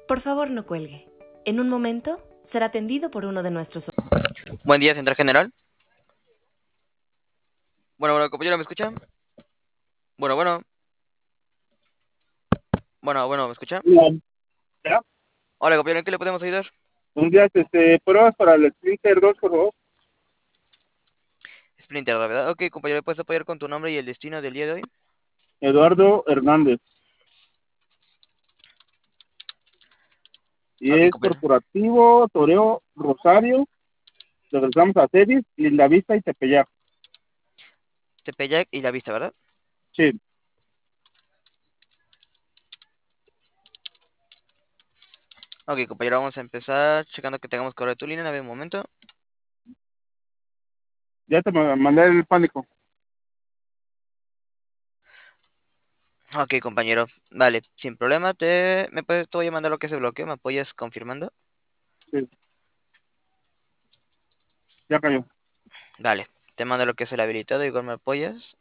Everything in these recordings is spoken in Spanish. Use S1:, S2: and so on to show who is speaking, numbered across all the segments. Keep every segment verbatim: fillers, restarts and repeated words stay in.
S1: Por favor, no cuelgue. En un momento será atendido por uno de nuestros...
S2: Buen día, Central General. Bueno, bueno, compañero, ¿me escucha? Bueno, bueno. Bueno, bueno, ¿me escucha?
S3: Hola, ¿ya?
S2: Hola, compañero, ¿en qué le podemos ayudar?
S3: Un día, este, pruebas para el Splinter dos, por favor.
S2: Splinter, ¿la verdad? Ok, compañero, ¿me puedes apoyar con tu nombre y el destino del día de hoy?
S3: Eduardo Hernández. Y
S2: Ok,
S3: es
S2: compañero.
S3: corporativo, Toreo, Rosario. Regresamos a Celis, Lindavista y Tepeyac.
S2: Tepeyac y La Vista, ¿verdad?
S3: Sí,
S2: Ok, compañero, vamos a empezar checando que tengamos correo de tu línea. A ver, un momento.
S3: ya te ma- mandé el pánico.
S2: Ok, compañero. Vale, sin problema. Te, me puedes, te voy a mandar lo que es el bloqueo. ¿Me apoyas confirmando?
S3: Sí, ya cayó.
S2: Vale, te mando lo que es el habilitado. Igual me apoyas.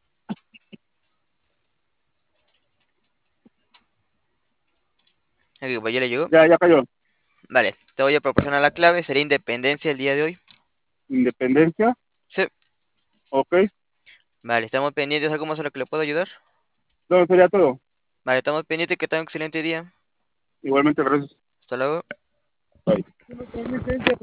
S2: Ok, compañero, ya llegó.
S3: Ya, ya cayó.
S2: Vale, te voy a proporcionar la clave. Sería independencia el día de hoy.
S3: Independencia,
S2: Sí.
S3: ok.
S2: Vale, estamos pendientes. ¿Algo más a lo que le puedo ayudar?
S3: No, sería todo.
S2: Vale, estamos pendientes. Que tenga un excelente día.
S3: Igualmente, gracias.
S2: Hasta luego.
S3: Bye.